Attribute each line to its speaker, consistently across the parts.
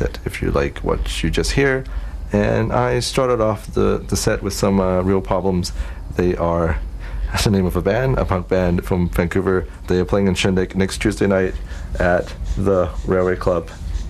Speaker 1: set if you like what you just hear. And I started off the set with some Real Problems. They are the name of a band, a punk band from Vancouver. They are playing in Shindig next Tuesday night at the Railway Club.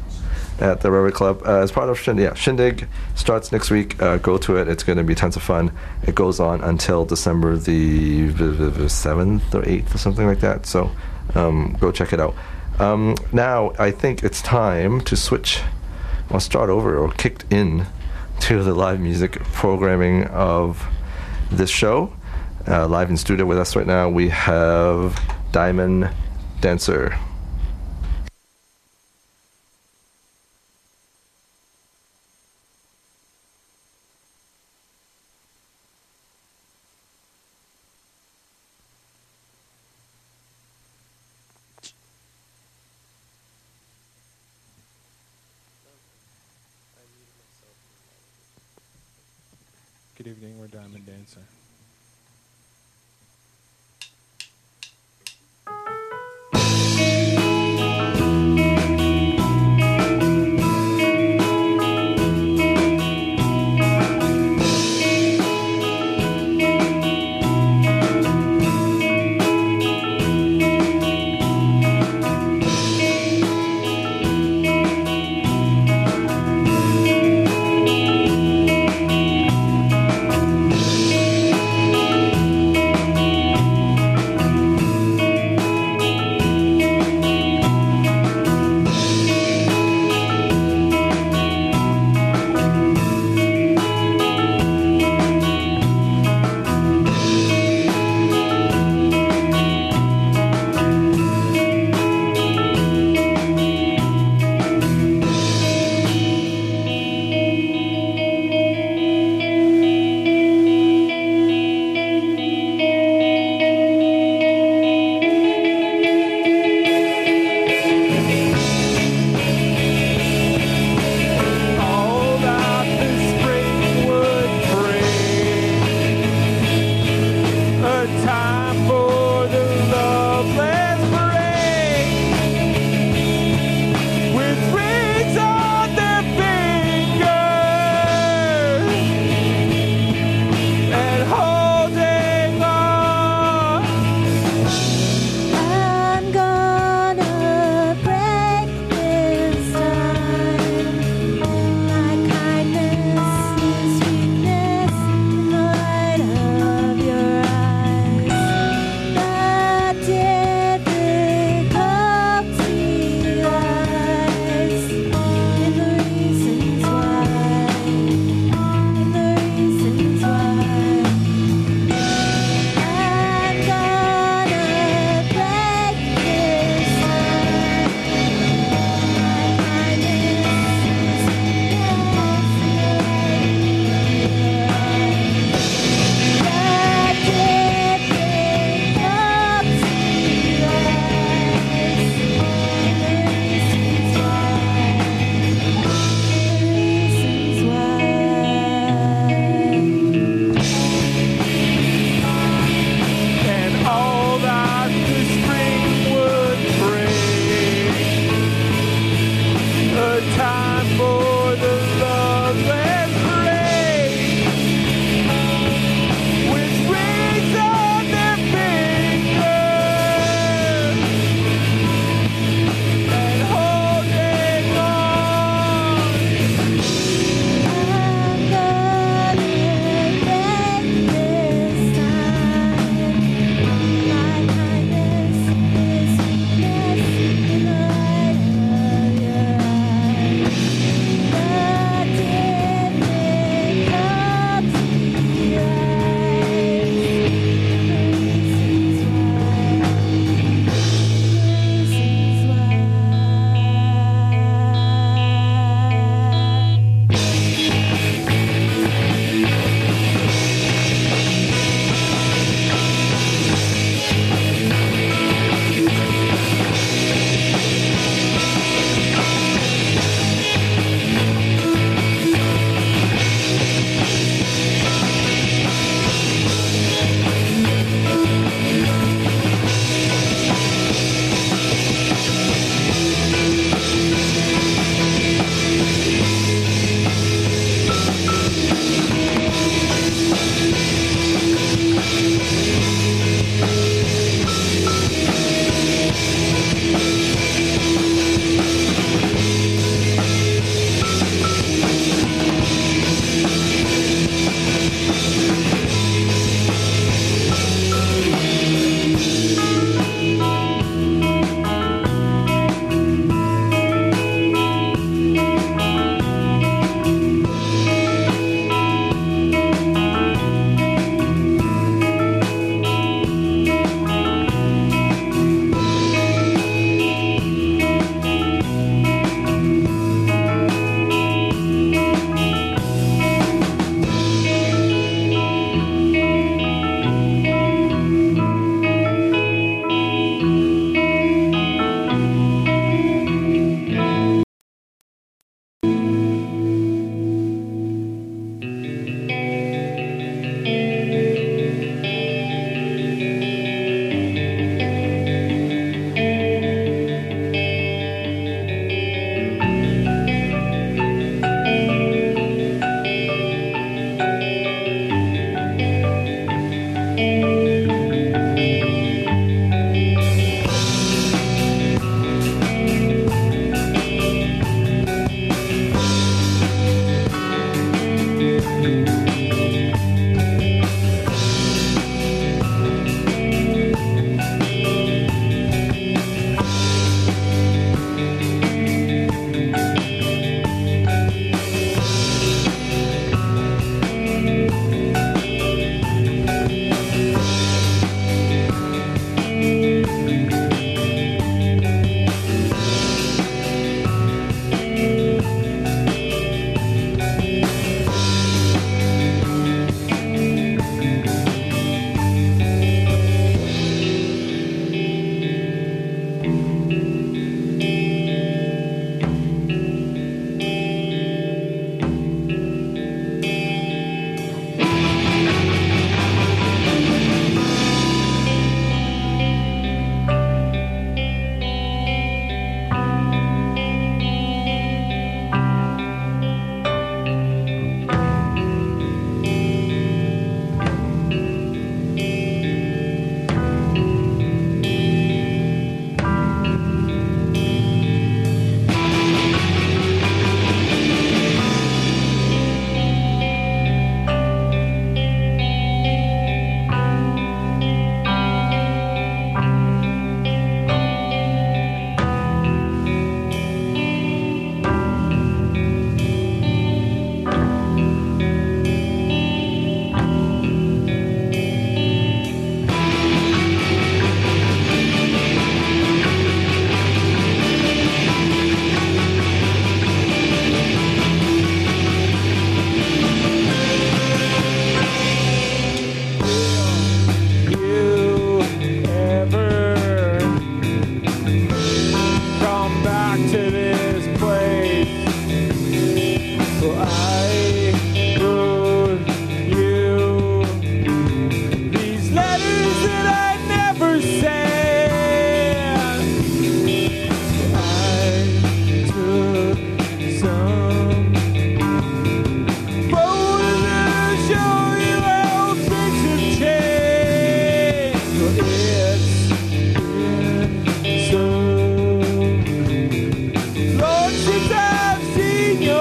Speaker 1: As part of Shindig. Shindig starts next week. Go to it. It's going to be tons of fun. It goes on until December the 7th or 8th or something like that. So go check it out. Now I think it's time to switch or start over or kicked in to the live music programming of this show. Live in studio with us right now, we have Diamond Dancer.
Speaker 2: Good evening, we're Diamond Dancer.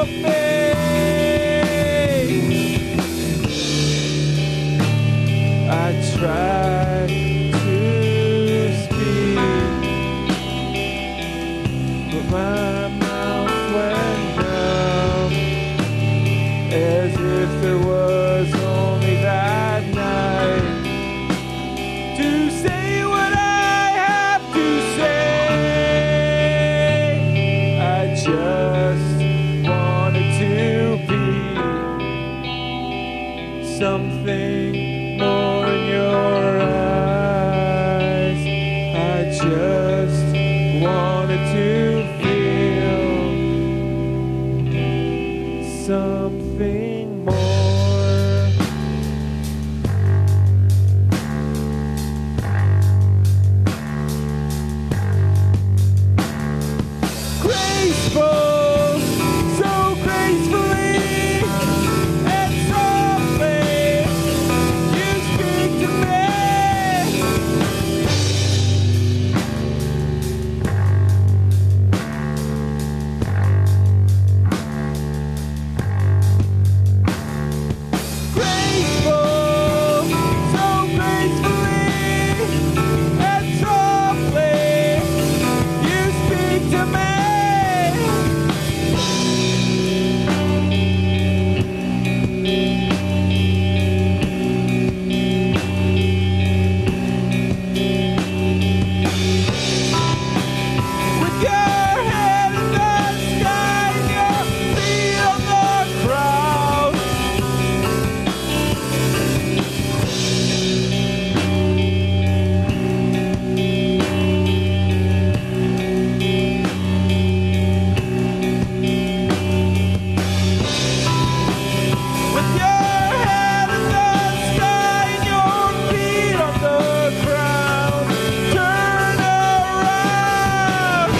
Speaker 2: your face. I tried to speak, but my mouth went numb, as if there was only that night to say what I have to say. I just wanted to be something more in your eyes. I just wanted to feel something more. Graceful, so gracefully and softly, you speak to me. Graceful, so gracefully and softly, you speak to me. With your head in the sky and your feet on the ground, with your head in the sky and your feet on the ground, turn around.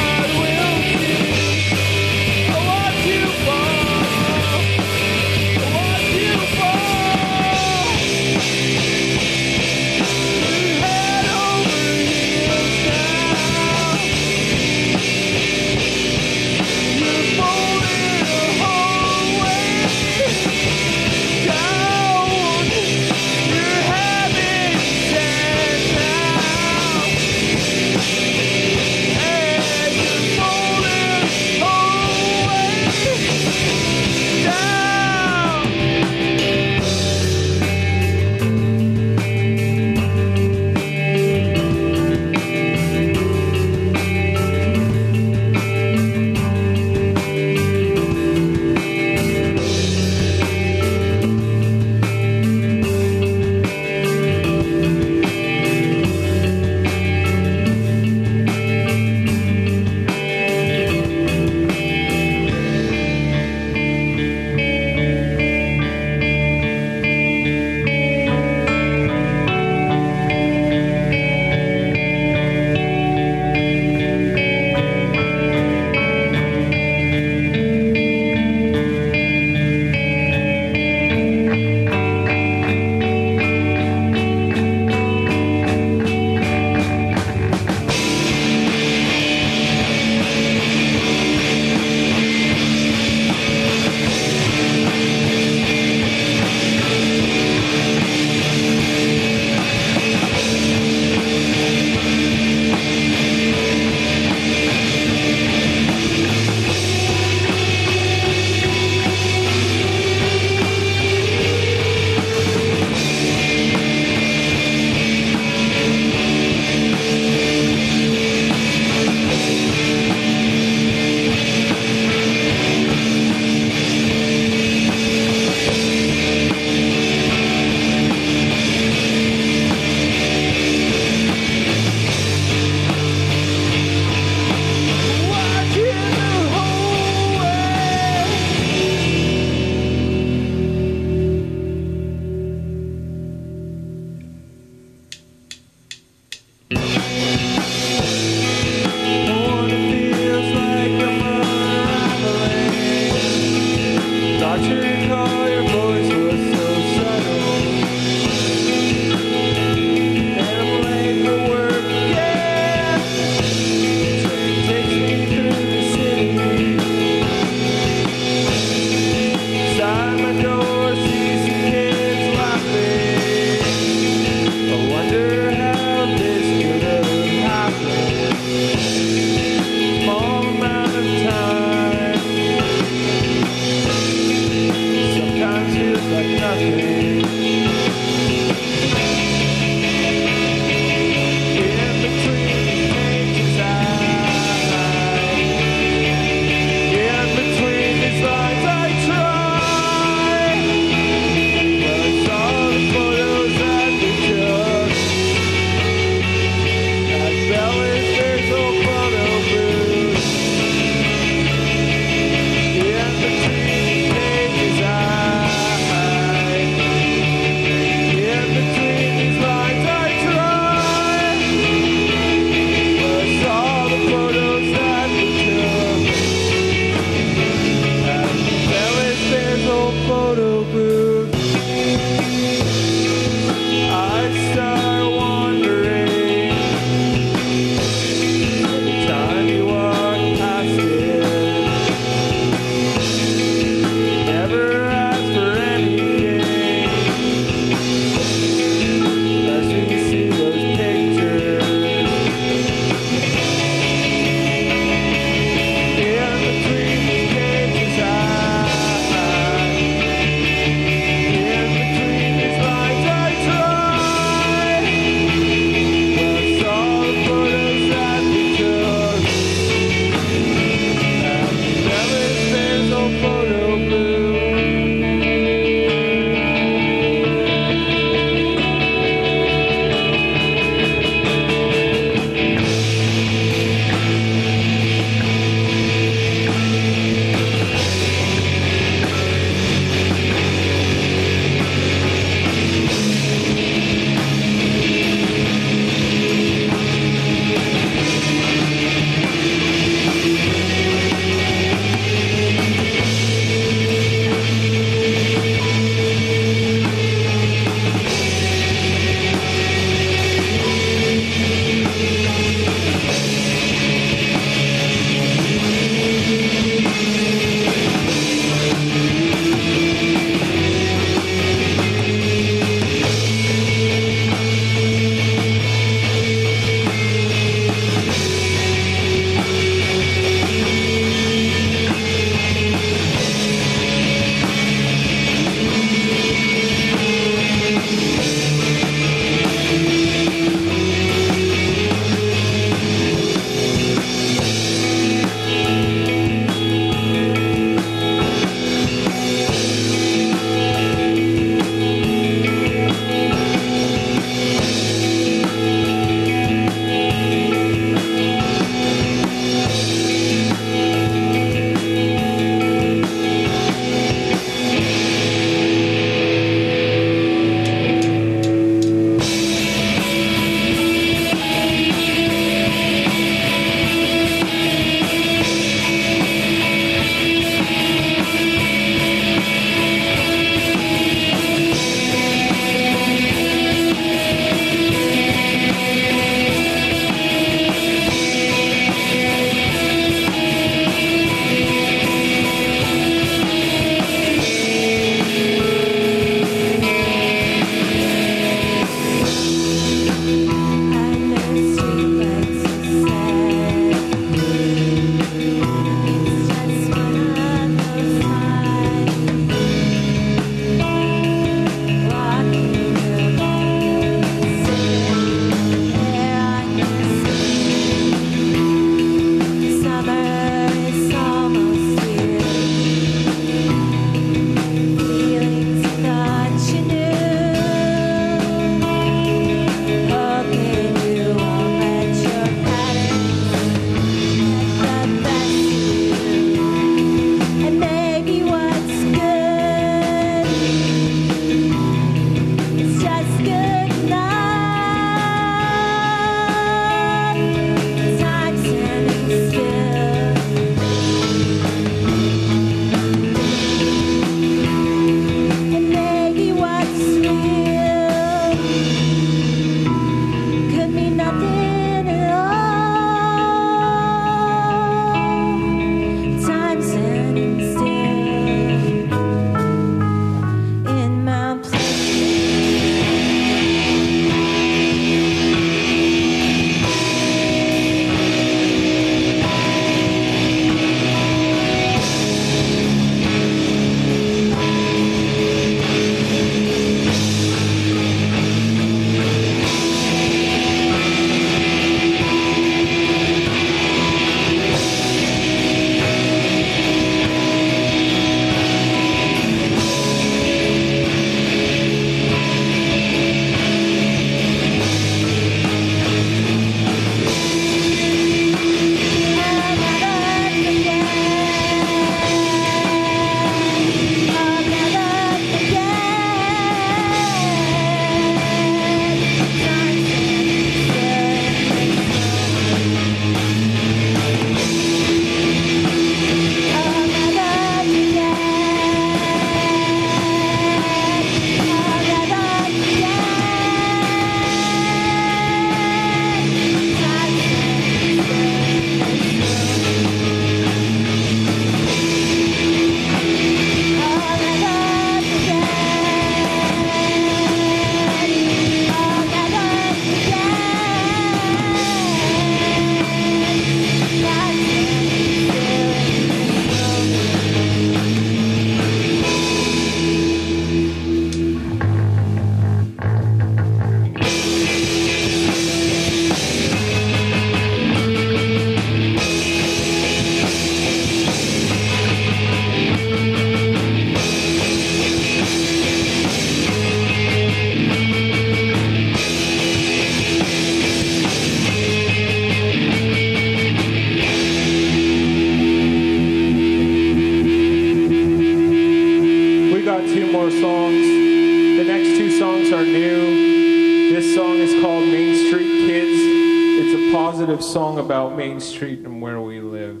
Speaker 3: This song is called Main Street Kids. It's a positive song about Main Street and where we live.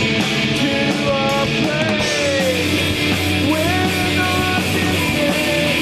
Speaker 2: We're not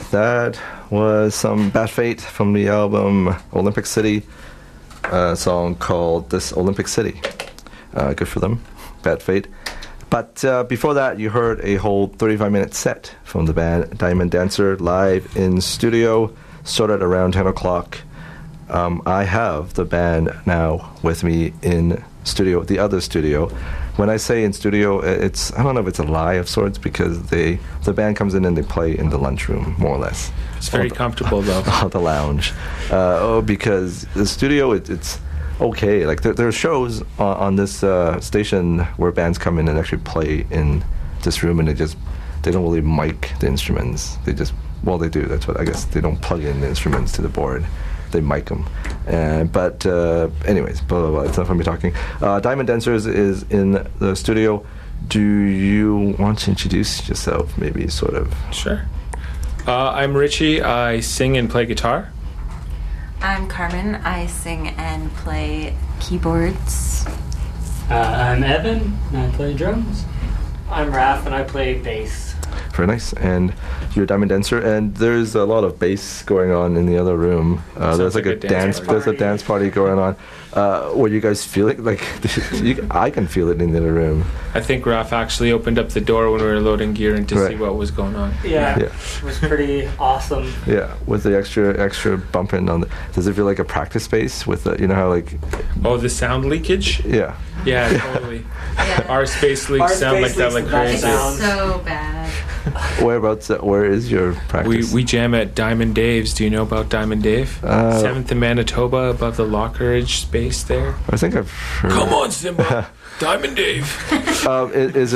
Speaker 1: that was some Bad Fate from the album Olympic City, a song called This Olympic City. Good for them, Bad Fate. But before that, you heard a whole 35-minute set from the band Diamond Dancer live in studio, started around 10 o'clock. I have the band now with me in studio, the other studio. When I say in studio, it's, I don't know if it's a lie of sorts, because the band comes in and they play in the lunchroom, more or less.
Speaker 3: It's very comfortable, though.
Speaker 1: Or the lounge. Because the studio, it's okay. Like, there are shows on this station where bands come in and actually play in this room, and they don't really mic the instruments. They just, well, they do. That's what, I guess, they don't plug in the instruments to the board. They mic them. But anyways, blah, blah, blah. It's enough of me talking. Diamond Dancers is in the studio. Do you want to introduce yourself, maybe, sort of?
Speaker 3: Sure. I'm Richie. I sing and play guitar.
Speaker 4: I'm Carmen. I sing and play keyboards.
Speaker 5: I'm Evan, and I play drums. I'm Raph, and I play bass.
Speaker 1: Very nice. And you're a Diamond Dancer, and there's a lot of bass going on in the other room. There's like a dance
Speaker 5: party.
Speaker 1: There's a dance party going on. What you guys feel it? Like, I can feel it in the other room.
Speaker 3: I think Raph actually opened up the door when we were loading gear in to see what was going on.
Speaker 5: Yeah, it was pretty awesome.
Speaker 1: Yeah, with the extra bumping on the. Does it feel like a practice space with the, you know how like?
Speaker 3: Oh, the sound leakage?
Speaker 1: Yeah.
Speaker 3: Yeah, totally.
Speaker 4: Yeah.
Speaker 3: Our space leaks sound like that, like crazy.
Speaker 4: So bad.
Speaker 1: Whereabouts? Where is your practice?
Speaker 3: We jam at Diamond Dave's. Do you know about Diamond Dave? 7th in Manitoba, above the Lockeridge space there.
Speaker 1: I think I've heard.
Speaker 3: Come on, Simba. Diamond Dave.
Speaker 1: Is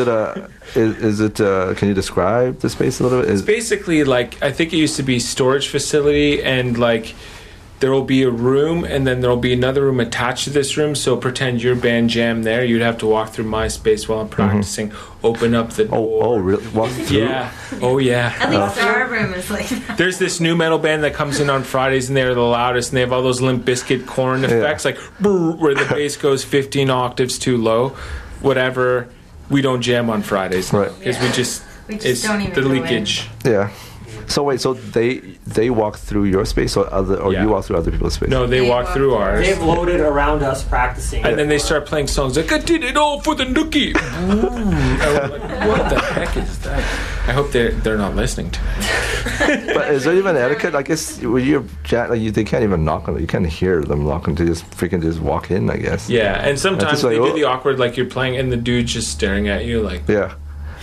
Speaker 1: it? Can you describe the space a little bit?
Speaker 3: It's basically like, I think it used to be storage facility, and like there will be a room, and then there will be another room attached to this room. So pretend your band jam there. You'd have to walk through my space while I'm practicing. Open up the door.
Speaker 1: Oh, really? Walk through?
Speaker 3: Yeah. Oh, yeah.
Speaker 4: At least our room is like that.
Speaker 3: There's this new metal band that comes in on Fridays, and they're the loudest, and they have all those Limp Bizkit corn effects, like brr, where the bass goes 15 octaves too low. Whatever. We don't jam on Fridays,
Speaker 1: right?
Speaker 3: Because we just it's
Speaker 4: don't even
Speaker 3: the
Speaker 4: go
Speaker 3: leakage.
Speaker 1: Yeah. So wait, so they walk through your space, or you walk through other people's space?
Speaker 3: No, they walk through ours.
Speaker 5: They've loaded around us practicing.
Speaker 3: And then they start playing songs like, I did it all for the nookie. And we're like, what the heck is that? I hope they're not listening to me.
Speaker 1: But is there even etiquette? I guess when you're they can't even knock on it. You can't hear them knocking to just freaking just walk in, I guess.
Speaker 3: Yeah, and sometimes
Speaker 1: like,
Speaker 3: they do the awkward, like you're playing and the dude's just staring at you like...
Speaker 1: Yeah.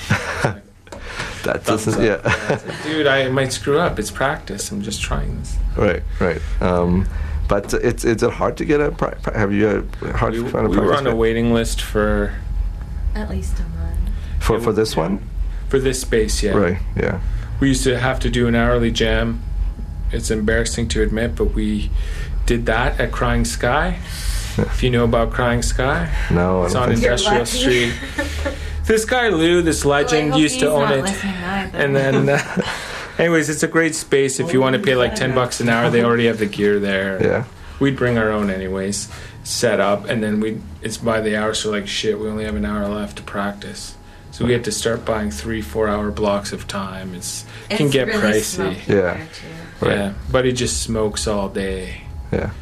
Speaker 1: That doesn't,
Speaker 3: Dude, I might screw up. It's practice. I'm just trying this.
Speaker 1: Right. But it's hard to get a have you hard to find a practice?
Speaker 3: We were on a waiting list for
Speaker 4: At least a month.
Speaker 1: for this one.
Speaker 3: For this space, yeah.
Speaker 1: Right. Yeah.
Speaker 3: We used to have to do an hourly jam. It's embarrassing to admit, but we did that at Crying Sky. If you know about Crying Sky,
Speaker 1: No,
Speaker 3: it's
Speaker 1: I
Speaker 3: on
Speaker 1: don't think so.
Speaker 3: Industrial Street. This guy Lou, this legend, used to own it. And then, anyways, it's a great space. If you want to pay like $10 an hour, they already have the gear there.
Speaker 1: Yeah.
Speaker 3: We'd bring our own anyways, set up, and then it's by the hour, so like shit, we only have an hour left to practice. So we had to start buying 3-4 hour blocks of time. It can get
Speaker 4: really
Speaker 3: pricey.
Speaker 4: smoky
Speaker 1: Yeah.
Speaker 4: there, too.
Speaker 1: Right.
Speaker 3: Yeah, but he just smokes all day.
Speaker 1: Yeah.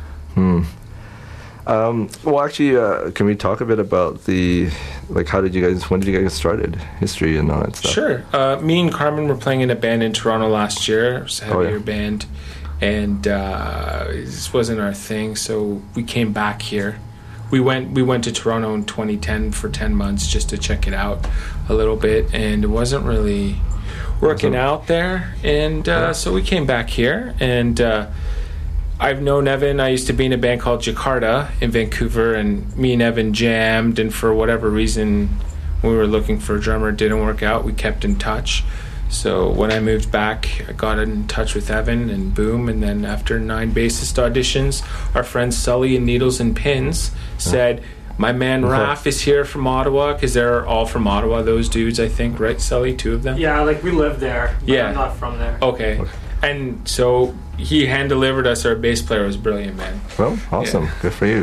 Speaker 1: Well, actually, can we talk a bit about when did you guys get started, history and all that stuff?
Speaker 3: Sure. Me and Carmen were playing in a band in Toronto last year. It was a heavier band, and this wasn't our thing, so we came back here. We went to Toronto in 2010 for 10 months just to check it out a little bit, and it wasn't really working out there, and so we came back here, and I've known Evan. I used to be in a band called Jakarta in Vancouver, and me and Evan jammed, and for whatever reason, when we were looking for a drummer, it didn't work out. We kept in touch. So when I moved back, I got in touch with Evan, and boom, and then after 9 bassist auditions, our friends Sully and Needles and Pins said, my man Raph is here from Ottawa, because they're all from Ottawa, those dudes, I think, right, Sully? 2 of them?
Speaker 5: Yeah, like we live there. But
Speaker 3: Yeah.
Speaker 5: I'm not from there.
Speaker 3: Okay. And so he hand-delivered us our bass player. It was brilliant, man.
Speaker 1: Well, awesome.
Speaker 3: Yeah.
Speaker 1: Good for you.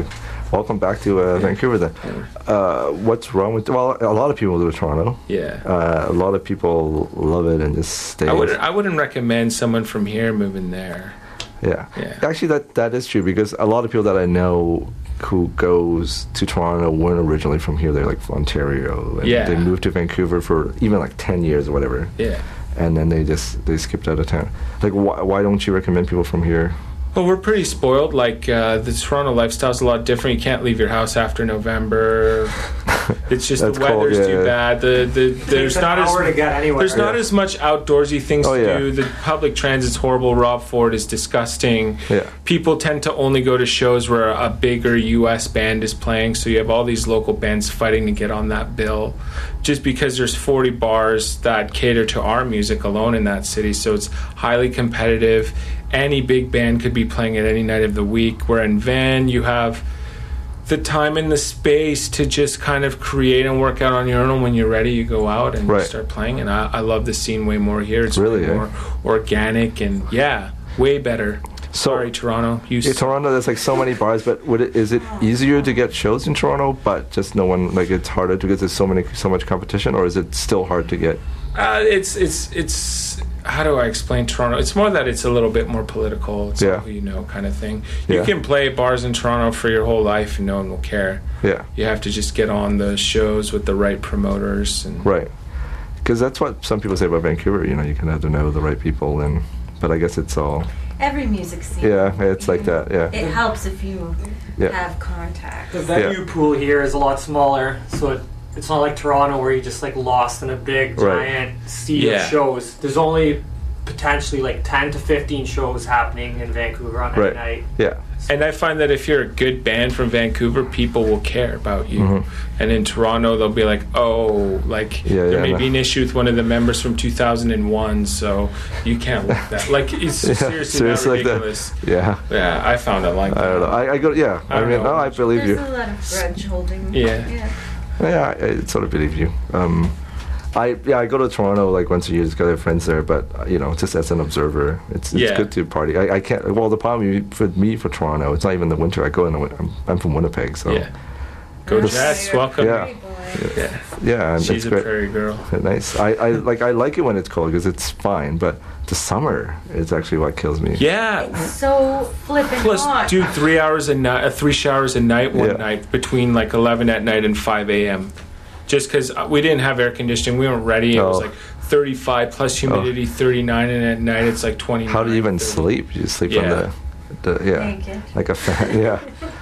Speaker 1: welcome back to Vancouver then. What's wrong with, well, a lot of people do Toronto.
Speaker 3: Yeah.
Speaker 1: A lot of people love it and just stay.
Speaker 3: I wouldn't recommend someone from here moving there.
Speaker 1: Yeah.
Speaker 3: Yeah.
Speaker 1: Actually, that is true, because a lot of people that I know who goes to Toronto weren't originally from here. They're like from Ontario. And
Speaker 3: Yeah.
Speaker 1: they moved to Vancouver for even like 10 years or whatever.
Speaker 3: Yeah.
Speaker 1: And then they skipped out of town. Like, why don't you recommend people from here?
Speaker 3: Well, we're pretty spoiled. Like, the Toronto lifestyle's a lot different. You can't leave your house after November. It's just the
Speaker 1: That's cold,
Speaker 3: weather's too
Speaker 1: yeah.
Speaker 3: bad. There's
Speaker 5: an
Speaker 3: not
Speaker 5: hour to get anywhere.
Speaker 3: there's not as much outdoorsy things
Speaker 1: Oh,
Speaker 3: to
Speaker 1: yeah.
Speaker 3: do. The public transit's horrible. Rob Ford is disgusting.
Speaker 1: Yeah.
Speaker 3: People tend to only go to shows where a bigger U.S. band is playing. So you have all these local bands fighting to get on that bill, just because there's 40 bars that cater to our music alone in that city. So it's highly competitive. Any big band could be playing at any night of the week. Where in Van, you have the time and the space to just kind of create and work out on your own. And when you're ready, you go out and
Speaker 1: Right.
Speaker 3: you start playing. And I love the scene way more here. It's
Speaker 1: Really,
Speaker 3: way more organic and, yeah, way better. Sorry, Toronto.
Speaker 1: Yeah, Toronto, there's like so many bars, but is it easier to get shows in Toronto, but just no one, like it's harder because there's so much competition, or is it still hard to get?
Speaker 3: It's how do I explain Toronto? It's more that it's a little bit more political. It's
Speaker 1: Yeah.
Speaker 3: all who you know kind of thing. You
Speaker 1: Yeah.
Speaker 3: can play bars in Toronto for your whole life and no one will care.
Speaker 1: Yeah,
Speaker 3: You have to just get on the shows with the right promoters. And
Speaker 1: right. Because that's what some people say about Vancouver. You know, you kind of have to know the right people, but I guess it's all.
Speaker 4: Every music scene.
Speaker 1: Yeah, it's like that. Yeah.
Speaker 4: It helps if you
Speaker 1: Yeah.
Speaker 4: have contacts.
Speaker 5: The venue pool here is a lot smaller, so it's not like Toronto where you just like lost in a big
Speaker 1: Right.
Speaker 5: giant sea
Speaker 3: Yeah.
Speaker 5: of shows. There's only potentially like 10 to 15 shows happening in Vancouver on any
Speaker 1: Right.
Speaker 5: night.
Speaker 1: Yeah.
Speaker 3: And I find that if you're a good band from Vancouver, people will care about you.
Speaker 1: Mhm.
Speaker 3: And in Toronto, they'll be like, oh, like
Speaker 1: Yeah,
Speaker 3: there
Speaker 1: yeah,
Speaker 3: may
Speaker 1: no.
Speaker 3: be an issue with one of the members from 2001, so you can't like that. Like, it's
Speaker 1: Yeah,
Speaker 3: seriously not
Speaker 1: like that.
Speaker 3: ridiculous.
Speaker 1: Yeah.
Speaker 3: Yeah, I found it like that.
Speaker 1: I don't know. I go. Yeah.
Speaker 3: I
Speaker 1: I
Speaker 3: don't
Speaker 1: mean,
Speaker 3: know.
Speaker 1: no, I believe
Speaker 4: There's
Speaker 1: you.
Speaker 4: a lot of grudge holding.
Speaker 3: Yeah.
Speaker 1: Yeah, I sort of believe you. I go to Toronto like once a year just because I have friends there, but just as an observer, it's
Speaker 3: Yeah.
Speaker 1: good to party. I can't. Well, the problem for Toronto, it's not even the winter. I go in the winter. I'm from Winnipeg, so
Speaker 3: Yeah. Go
Speaker 4: That's
Speaker 3: Jets,
Speaker 4: why you're a
Speaker 3: welcome.
Speaker 1: Yeah.
Speaker 4: pretty boy.
Speaker 3: Yeah.
Speaker 1: yeah, and
Speaker 3: She's
Speaker 1: it's
Speaker 3: a
Speaker 1: great.
Speaker 3: prairie girl.
Speaker 1: Nice. I like it when it's cold because it's fine, but the summer is actually what kills me.
Speaker 3: Yeah.
Speaker 4: So flippin'
Speaker 3: Plus,
Speaker 4: hot.
Speaker 3: do 3 hours a night, 3 showers a night one
Speaker 1: Yeah.
Speaker 3: night between like 11 at night and 5 a.m. Just because we didn't have air conditioning, we weren't ready. It was
Speaker 1: Oh.
Speaker 3: like 35 plus humidity, 39, and at night it's like 29.
Speaker 1: How do you even
Speaker 3: 30.
Speaker 1: sleep? You sleep
Speaker 3: Yeah.
Speaker 1: on
Speaker 4: Naked.
Speaker 1: like a fan. Yeah.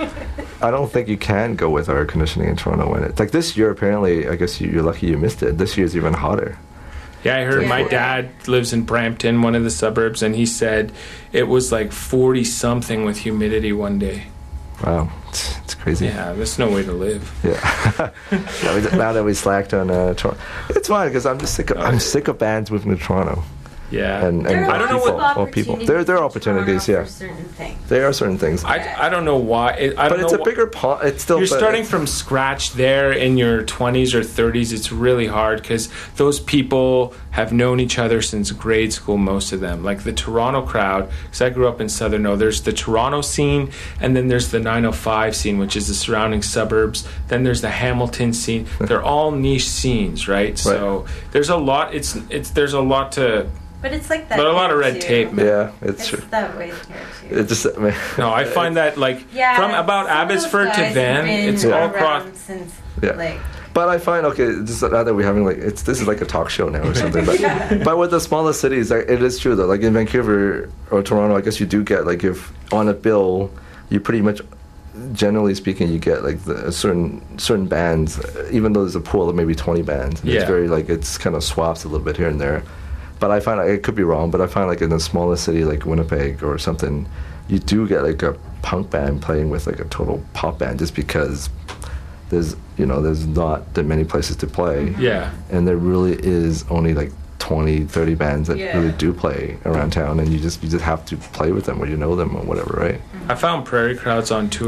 Speaker 1: I don't think you can go with air conditioning in Toronto when it's like this year. Apparently, I guess you're lucky you missed it. This year's even hotter.
Speaker 3: Yeah, I heard
Speaker 4: Yeah.
Speaker 3: my dad lives in Brampton, one of the suburbs, and he said it was like 40 something with humidity one day.
Speaker 1: Wow, it's crazy.
Speaker 3: Yeah, there's no way to live.
Speaker 1: Yeah. Now that we slacked on Toronto, it's fine because I'm just sick of bands moving to Toronto.
Speaker 3: Yeah.
Speaker 1: And
Speaker 4: There are
Speaker 3: I don't know
Speaker 1: people,
Speaker 3: what-
Speaker 1: well, people. There are opportunities.
Speaker 4: Toronto
Speaker 1: Yeah,
Speaker 4: for certain things.
Speaker 1: there are certain things.
Speaker 3: I don't know why. I
Speaker 1: But
Speaker 3: don't
Speaker 1: it's
Speaker 3: know
Speaker 1: a bigger pot. It's still.
Speaker 3: You're
Speaker 1: but
Speaker 3: starting
Speaker 1: it's-
Speaker 3: from scratch there in your 20s or 30s. It's really hard because those people have known each other since grade school, most of them. Like the Toronto crowd, because I grew up in Southern O, there's the Toronto scene, and then there's the 905 scene, which is the surrounding suburbs. Then there's the Hamilton scene. They're all niche scenes, right? So there's a lot. There's a lot to.
Speaker 4: But it's like that.
Speaker 3: But a lot of
Speaker 4: here,
Speaker 3: red
Speaker 4: too.
Speaker 3: tape, man.
Speaker 1: Yeah, it's
Speaker 4: It's
Speaker 1: true.
Speaker 4: that way here too.
Speaker 1: It just. I mean,
Speaker 3: No, I find that like
Speaker 4: Yeah,
Speaker 3: from about
Speaker 4: some of those
Speaker 3: Abbotsford to
Speaker 4: guys
Speaker 3: Van,
Speaker 4: have been
Speaker 3: it's all
Speaker 4: around
Speaker 3: cross.
Speaker 4: since
Speaker 1: Yeah.
Speaker 4: like
Speaker 1: But I find just now that we're having this is like a talk show now or something. But with the smaller cities, it is true though. Like in Vancouver or Toronto, I guess you do get like if on a bill, you pretty much, generally speaking, you get like the certain bands. Even though there's a pool of maybe 20 bands,
Speaker 3: Yeah.
Speaker 1: it's very like it's kind of swaps a little bit here and there. But I find it could be wrong. But I find like in a smaller city like Winnipeg or something, you do get like a punk band playing with like a total pop band just because there's not that many places to play.
Speaker 3: Yeah.
Speaker 1: And there really is only like 20, 30 bands that
Speaker 4: Yeah.
Speaker 1: really do play around town, and you just have to play with them or you know them or whatever, right?
Speaker 3: I found Prairie Crowds on tour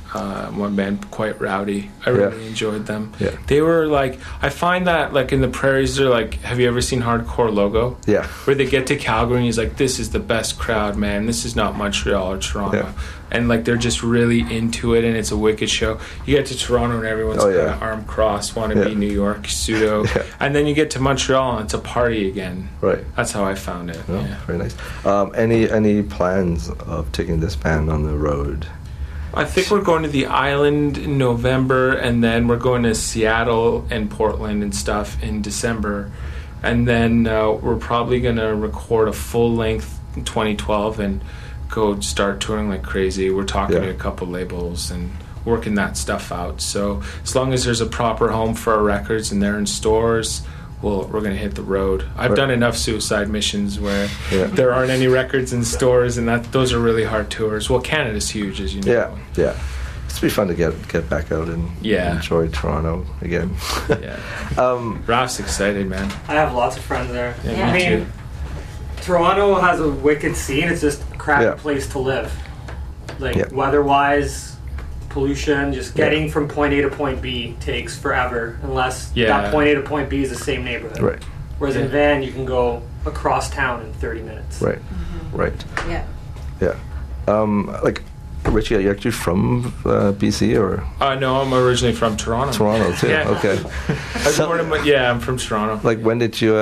Speaker 3: one band, Quite Rowdy. I really enjoyed them.
Speaker 1: Yeah.
Speaker 3: They were like, I find that like in the prairies, they're like, have you ever seen Hardcore Logo?
Speaker 1: Yeah.
Speaker 3: Where they get to Calgary and he's like, this is the best crowd, man. This is not Montreal or Toronto.
Speaker 1: Yeah.
Speaker 3: And like they're just really into it, and it's a wicked show. You get to Toronto and everyone's kind of arm crossed, want to be New York, pseudo.
Speaker 1: Yeah.
Speaker 3: And then you get to Montreal and it's a party again.
Speaker 1: Right.
Speaker 3: That's how I found it.
Speaker 1: Oh,
Speaker 3: yeah.
Speaker 1: Very nice. Any plans of taking this band on the road?
Speaker 3: I think we're going to the island in November, and then we're going to Seattle and Portland and stuff in December. And then we're probably going to record a full length in 2012 and go start touring like crazy. We're talking to a couple labels and working that stuff out. So as long as there's a proper home for our records and they're in stores, we're going to hit the road. I've done enough Suicide Missions where there aren't any records in stores, and those are really hard tours. Well, Canada's huge, as you know.
Speaker 1: Yeah. It's be fun to get back out and enjoy Toronto again.
Speaker 3: Ralph's excited, man.
Speaker 5: I have lots of friends there.
Speaker 3: Yeah,
Speaker 5: me too. Toronto has a wicked scene. It's just a crappy place to live. Like weather-wise, pollution, just getting from point A to point B takes forever unless that point A to point B is the same neighborhood.
Speaker 1: Right.
Speaker 5: Whereas in van, you can go across town in 30 minutes.
Speaker 1: Right. Right.
Speaker 4: Yeah.
Speaker 1: Like, Richie, are you actually from BC or?
Speaker 3: No, I'm originally from Toronto.
Speaker 1: Toronto too. Okay.
Speaker 3: I'm from Toronto.
Speaker 1: Like, when did you?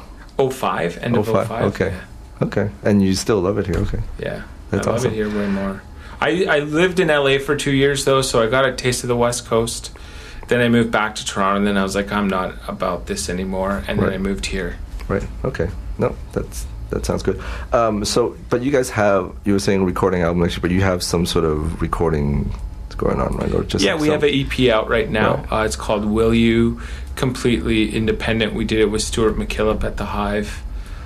Speaker 3: 05, end of 05.
Speaker 1: Okay.
Speaker 3: Yeah.
Speaker 1: Okay. And you still love it here? Okay.
Speaker 3: Yeah.
Speaker 1: That's
Speaker 3: I love
Speaker 1: awesome.
Speaker 3: it here way more. I lived in LA for 2 years though, so I got a taste of the West Coast. Then I moved back to Toronto, and then I was like, I'm not about this anymore, and then I moved here.
Speaker 1: Right. Okay. No, that sounds good. But you guys you were saying recording album next year, but you have some sort of recording going on, right? Or just
Speaker 3: we have an EP out right now.
Speaker 1: Right.
Speaker 3: It's called Will You, completely independent. We did it with Stuart McKillop at the Hive,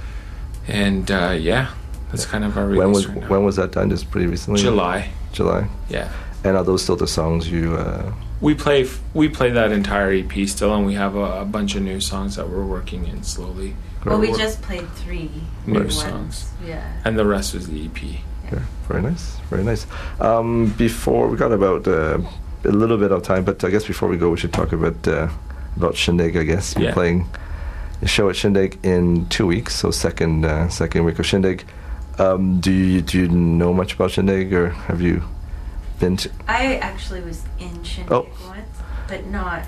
Speaker 3: and that's kind of our release right now.
Speaker 1: When was that done? Just pretty recently?
Speaker 3: July. Yeah.
Speaker 1: And are those still the songs you?
Speaker 3: We play that entire EP still, and we have a bunch of new songs that we're working in slowly.
Speaker 4: Well, we just played 3
Speaker 3: new songs.
Speaker 4: Yeah.
Speaker 3: And the rest was the EP.
Speaker 1: Yeah. Very nice. Very nice. Before we got about a little bit of time, but I guess before we go, we should talk about Shindig. I guess you're playing a show at Shindig in 2 weeks, so second week of Shindig. Do you know much about Shindig, or have you been to?
Speaker 4: I actually was in Shindig once, but not.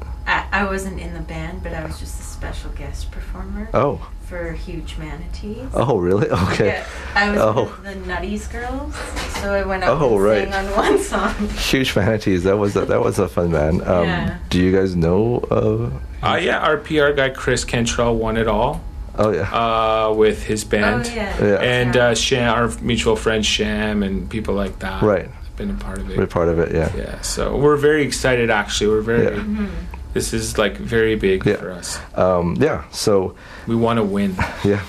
Speaker 4: I wasn't in the band, but I was just a special guest performer. For Huge Manatees.
Speaker 1: Oh, really? Okay.
Speaker 4: Yeah, I was one of the Nutties girls, so I went up and sang on one song.
Speaker 1: Huge Manatees. That was a fun band. Do you guys know of?
Speaker 3: Our PR guy Chris Cantrell won it all.
Speaker 1: Oh yeah.
Speaker 3: With his band.
Speaker 4: Oh yeah.
Speaker 3: And Sham, our mutual friend Sham, and people like that.
Speaker 1: Right.
Speaker 3: Been a part of it.
Speaker 1: We're part of it. Yeah.
Speaker 3: Yeah. So we're very excited. Actually, we're very. Yeah. This is like very big for us.
Speaker 1: So
Speaker 3: we want to win.
Speaker 1: Yeah,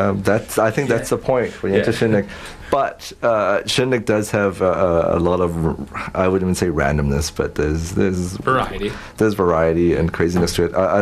Speaker 1: I think that's the point when you enter Shindig. But Shindig does have a lot of, I wouldn't even say randomness, but there's
Speaker 3: variety.
Speaker 1: There's variety and craziness to it. I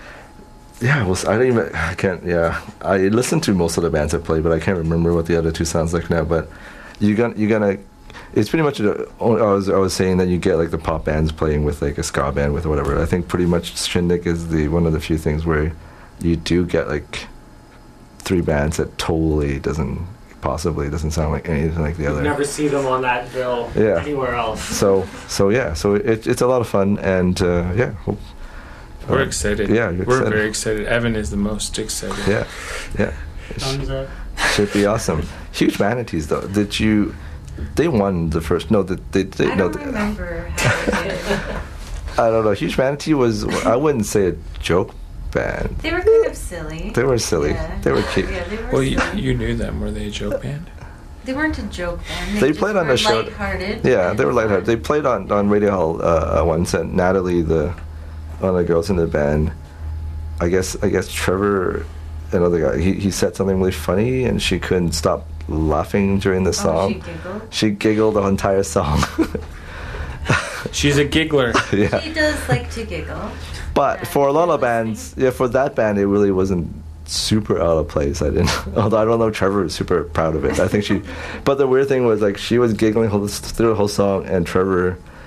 Speaker 1: listen to most of the bands I play, but I can't remember what the other two sounds like now. But you're gonna. It's pretty much. I was saying that you get like the pop bands playing with like a ska band with whatever. I think pretty much Shindig is one of the few things where you do get like 3 bands that totally doesn't sound like anything like the other.
Speaker 5: You never see them on that bill anywhere else.
Speaker 1: So it's a lot of fun, and
Speaker 3: we're excited.
Speaker 1: Yeah,
Speaker 3: we're very excited. Evan is the most excited.
Speaker 1: Yeah.
Speaker 5: Thumbs up.
Speaker 1: Should be awesome. Huge Manatees, though. They won the first. No, they
Speaker 4: I don't remember how they did.
Speaker 1: I don't know. Huge Manatee was. I wouldn't say a joke band.
Speaker 4: They were kind of silly.
Speaker 1: They were silly.
Speaker 4: Yeah.
Speaker 1: They were cute.
Speaker 4: Yeah, they were
Speaker 3: well, you knew them. Were they a joke band?
Speaker 4: They weren't a joke band.
Speaker 1: They played on the show.
Speaker 4: Lighthearted.
Speaker 1: Yeah, they were lighthearted. They played on Radio Hall once, and Natalie, one of the girls in the band, I guess Trevor, another guy, he said something really funny, and she couldn't stop laughing during the song. She giggled the entire song.
Speaker 3: She's a giggler.
Speaker 1: Yeah.
Speaker 4: She does like to giggle.
Speaker 1: But for a lot of bands, for that band, it really wasn't super out of place. Although I don't know, Trevor was super proud of it. I think but the weird thing was, like, she was giggling through the whole song, and Trevor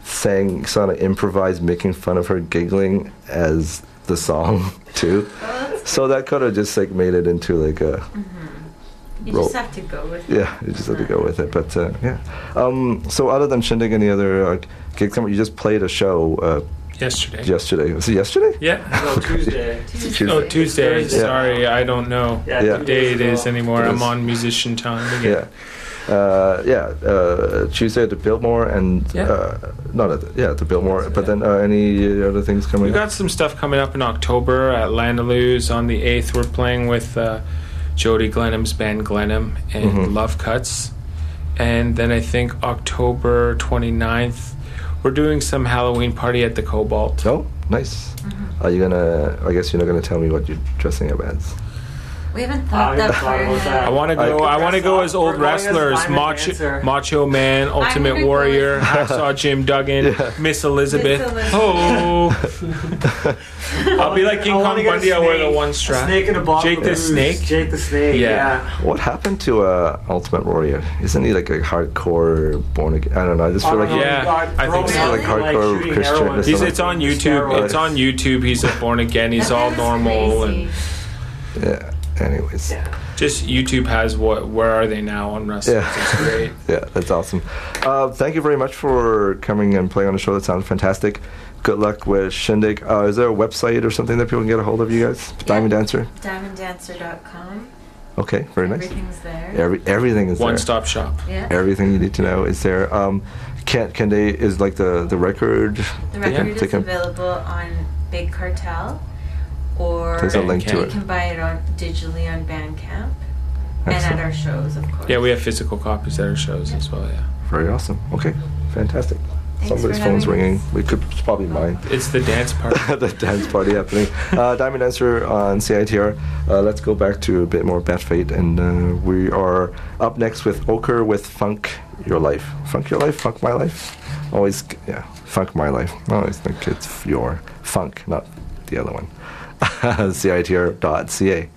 Speaker 1: sort of improvised, making fun of her giggling as the song too. So that kind of just like made it into like a.
Speaker 4: You just have to go with it.
Speaker 1: Yeah, you just have to go with it. But yeah. So other than Shindig, any other gigs coming? You just played a show. Yesterday. Was it yesterday?
Speaker 3: Yeah.
Speaker 5: No, Tuesday.
Speaker 3: Tuesday.
Speaker 1: Yeah.
Speaker 3: Sorry, I don't know what day it is anymore. I'm on musician time again.
Speaker 1: Tuesday at the Biltmore and the Biltmore. But then any other things coming?
Speaker 3: We got some stuff coming up in October at Landaloo's on the 8th. We're playing with Jody Glenham's band Glenham and Love Cuts, and then I think October 29th we're doing some Halloween party at the Cobalt.
Speaker 1: Oh, nice. Are you gonna? I guess you're not gonna tell me what you're dressing up as.
Speaker 4: We haven't thought that far ahead.
Speaker 3: I want to go. I want to go as old wrestlers: Macho Man, Ultimate Warrior, Hacksaw Jim Duggan, Miss Elizabeth. Oh, I'll be like King Kong Bundy. I'll wear the one strap.
Speaker 5: Snake in a bottle.
Speaker 3: Jake the Snake.
Speaker 5: Jake the Snake. Yeah.
Speaker 1: What happened to Ultimate Warrior? Isn't he like a hardcore born again? I don't know. I just feel like
Speaker 3: I think
Speaker 1: so. Like hardcore Christian.
Speaker 3: It's on YouTube. It's on YouTube. He's a born again. He's all normal and.
Speaker 1: Yeah. Anyways,
Speaker 3: just YouTube has where are they now on wrestling? Yeah. That's great.
Speaker 1: Yeah, that's awesome. Thank you very much for coming and playing on the show. That sounds fantastic. Good luck with Shindig. Is there a website or something that people can get a hold of you guys? Diamond Dancer?
Speaker 4: DiamondDancer.com.
Speaker 1: Okay, very nice.
Speaker 4: Everything's there.
Speaker 1: Everything is there.
Speaker 3: One-stop shop.
Speaker 4: Yeah.
Speaker 1: Everything you need to know is there. Can they, is like the record?
Speaker 4: The record is available on Big Cartel. Or
Speaker 1: there's a link to it.
Speaker 4: You can buy it digitally on Bandcamp. Excellent. And at our shows, of course.
Speaker 3: Yeah, we have physical copies at our shows as well, yeah.
Speaker 1: Very awesome. Okay, fantastic.
Speaker 4: Thanks.
Speaker 1: Somebody's phone's ringing. It's probably mine.
Speaker 3: It's the dance party.
Speaker 1: The dance party happening. Diamond Dancer on CITR. Let's go back to a bit more Bat Fate, and we are up next with Ochre with Funk Your Life. Funk Your Life? Funk My Life? Always, Funk My Life. I always think it's your funk, not the other one. CITR.ca.